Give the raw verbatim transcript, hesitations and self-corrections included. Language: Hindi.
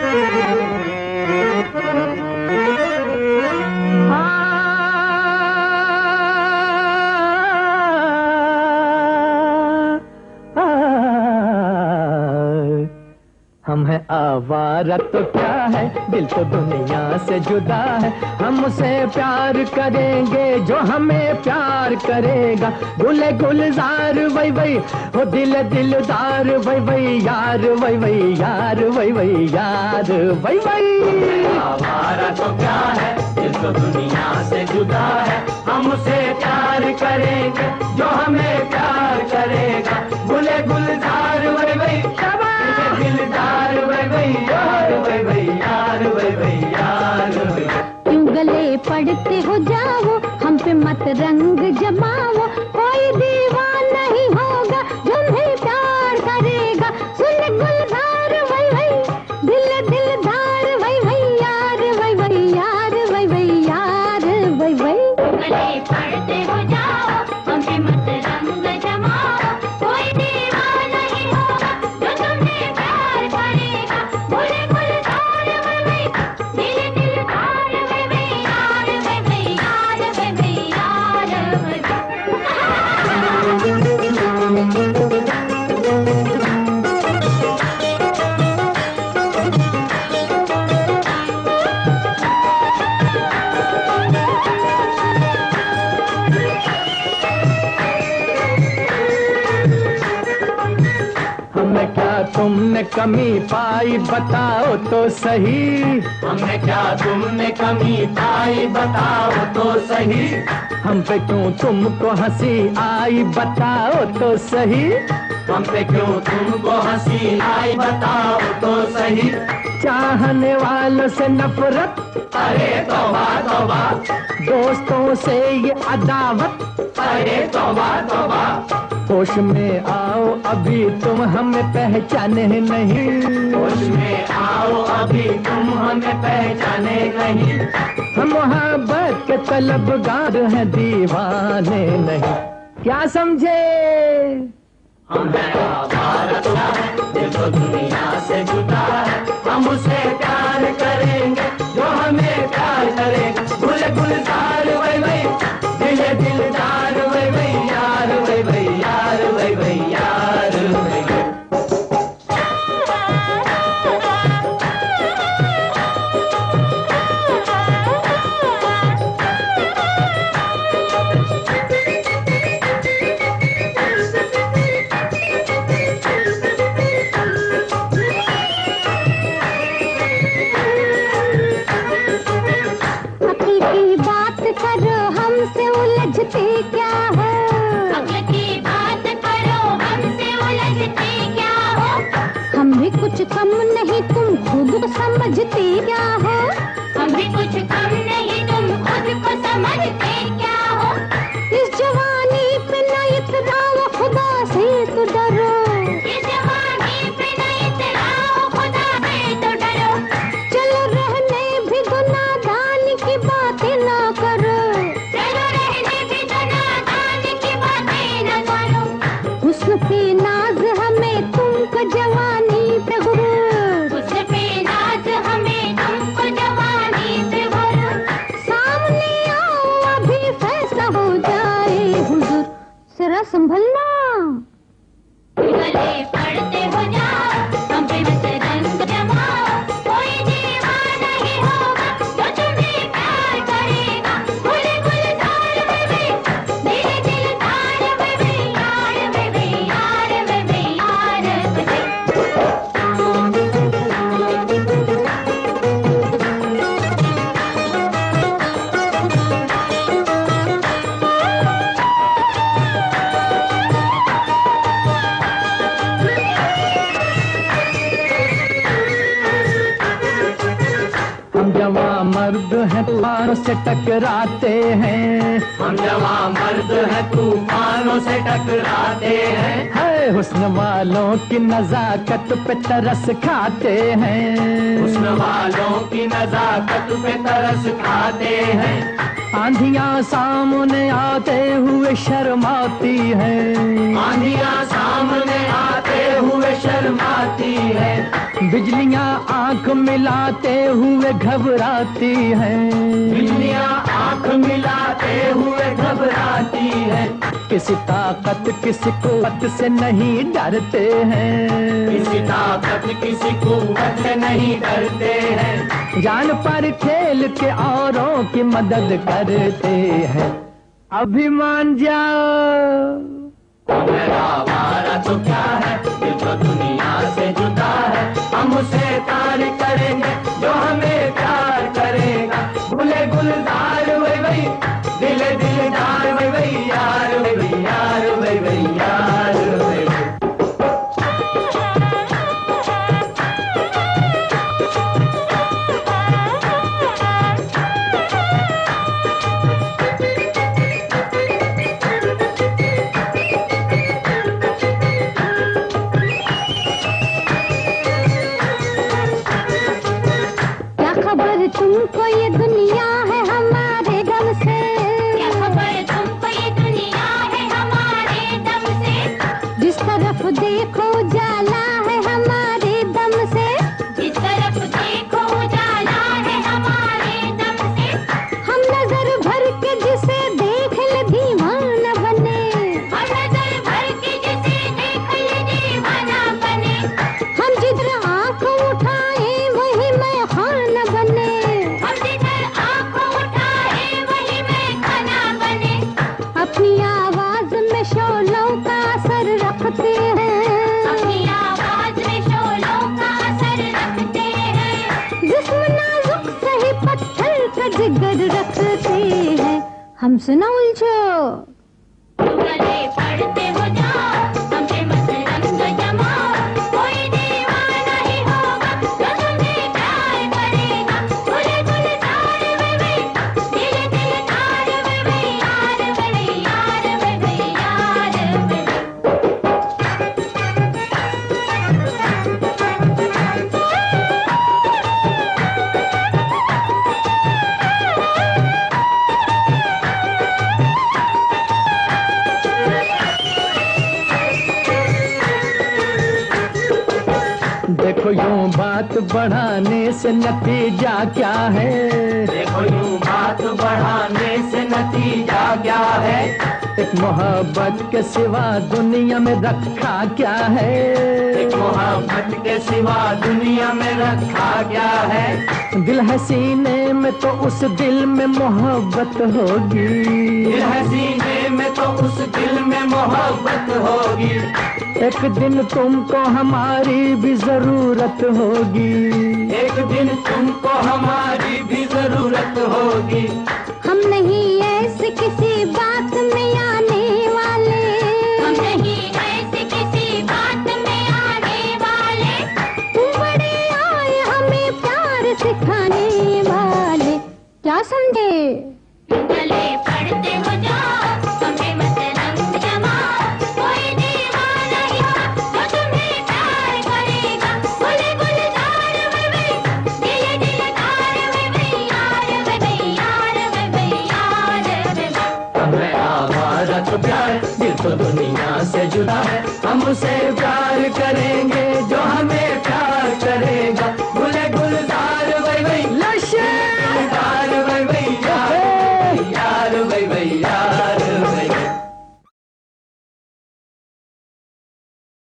हम है आवारा तो क्या है, दिल तो दुनिया से जुदा है। हम उसे प्यार करेंगे जो हमें प्यार करेगा। गुले गुलजार वही वही हो, दिल दिलदार वही वही यार, वही वही यार, वही वही यार, वही वही। आवारा तो क्या है, दिल तो दुनिया से जुदा है। हम उसे प्यार करेंगे जो हमें प्यार करेगा। गुले गुलजार वही वही दिलदार वही वही यार, वही वही यार, वही वही यार। क्यों गले पड़ते हो जाओ, हम पे मत रंग जमाओ। कोई दीवाना नहीं होगा तुम्हें प्यार करेगा। सुन गुलजार वही वही, दिल दिलदार वही वही यार, वही वही यार, वही वही यार, वही वही। गले पड़ते हो जाओ, हम पे मत रंग जमाओ। कोई दीवाना नहीं होगा जो तुम्हें प्यार करेगा। गुले गुलजार वही वही, दिल दिलदार वही वही यार, वही वही यार, वही वही यार, वही हमने क्या तुमने कमी पाई बताओ तो सही। हमने क्या तुमने कमी पाई बताओ तो सही। हम पे क्यों तुमको हंसी आई बताओ तो सही। हम पे क्यों तुमको हंसी आई बताओ तो सही। चाहने वालों से नफरत, अरे तौबा तौबा। दोस्तों से ये अदावत, अरे तौबा तौबा। होश में आओ अभी तुम हमें पहचाने नहीं। होश में आओ अभी तुम हमें पहचाने नहीं। हम मोहब्बत के तलबगार हैं दीवाने नहीं। क्या समझे? हम हैं आवारा तो क्या है, दिल तो दुनिया से जुदा है। हम उसे प्यार करेंगे जो हमें प्यार करेगा। गुल गुलजार वही वही, दिल दिलदार वही वही यार, वही वही यार, वही वही यार, वही वही। उलझते क्या हो? अक्ल की बात करो, हमसे उलझते क्या हो? हम भी कुछ कम नहीं, तुम खुद को समझते क्या हो? हम भी कुछ कम नहीं, तुम खुद को समझते क्या हो? इस जवानी पे न इतराओ, खुदा से तो डरो। इस जवानी पे न इतराओ, खुदा से तो डरो। चलो रहने भी दो, नादान की बातें ना करो। हुस्न पे नाज हमें तुमको जवानी पे गुरूर। हुस्न पे नाज हमें तुमको जवानी पे गुरूर। सामने आओ अभी फैसला हो जाए हुजूर। जरा संभलना। गले पड़ते हो जाओ, हम पे मत रंग जमाओ। कोई दीवाना ही होगा जो तुम्हें प्यार करेगा। गुले गुलजार वही वही, दिल दिलदार वही वही यार, वही वही यार, वही वही यार, वही वही। हम जवां मर्द हैं तूफानों से टकराते हैं। हम जवां मर्द हैं तूफानों से टकराते हैं। है हुस्न वालों की नजाकत पे तरस खाते हैं। हुस्न वालों की नजाकत पे तरस खाते हैं। आंधियां सामने आते हुए शर्माती हैं। आंधियां सामने आते हुए शर्माती है। बिजलियां आंख मिलाते हुए घबराती है, दुनिया आंख मिलाते हुए घबराती है। किसी ताकत किसी कुव्वत से नहीं डरते हैं, किसी ताकत किसी कुव्वत से नहीं डरते हैं। जान पर खेल के औरों की मदद करते हैं। अभिमान जाओ मेरा आवारा तो क्या है, दिल तो दुनिया से जुदा है। हम उसे प्यार करेंगे जो हमें प्यार करेगा। भूले गुलजार वही वही, दिले दिलदार वही वही यार, वही वही यार, वही वही यार, वही वही। तुमको ये दुनिया है हमारे दम से, क्या खबर तुमको ये दुनिया है हमारे दम से। जिस तरफ देखो उजाला है हमारे दम से, जिस तरफ देखो उजाला है हमारे दम से। हम नजर भर के जिसे देख ले दीवाना बने, हम नजर भर के जिसे देख ले दीवाना बने। हम जिधर आंख उठाए वही मैं खाना बने, अपनी आवाज में शोलों का असर रखते हैं, अपनी आवाज में शोलों का असर रखते हैं। जिस्म नाजुक सही पत्थर का जिगर रखते हैं। हमसे न उलझो, गले पड़ते हो जाओ, हमसे मत रंग जमाओ। कोई दीवाना ही होगा जो तुम्हें प्यार करेगा। भूले गुलजार वे वे, दिल दिलदार वे वे यार, वे वे यार, वे वे यार, वे वे। देखो यूं बात बढ़ाने से नतीजा क्या है, देखो यूं बात बढ़ाने से नतीजा क्या है। एक मोहब्बत के सिवा दुनिया में रखा क्या है, एक मोहब्बत के सिवा दुनिया में रखा क्या है। दिल है सीने में तो उस दिल में मोहब्बत होगी, दिल है सीने में तो उस दिल में मोहब्बत होगी। एक दिन तुमको हमारी भी जरूरत होगी, एक दिन तुमको हमारी भी जरूरत होगी। हम नहीं ऐसे किसी बात में आने वाले, हम नहीं ऐसे किसी बात में आने वाले। तुम बड़े आए हमें प्यार सिखाने वाले, क्या समझे। गले पड़ते हो जाओ, हमें मत रंग जमाओ। कोई दीवाना ही होगा जो तुम्हें प्यार करेगा। भूले गुलजार वे वे, दिल दिलदार वे वे यार, वे वे यार, वे वे यार, वे वे। हमें आवारा तो प्यार, दिल तो दुनिया से जुदा है। हम उसे प्यार करेंगे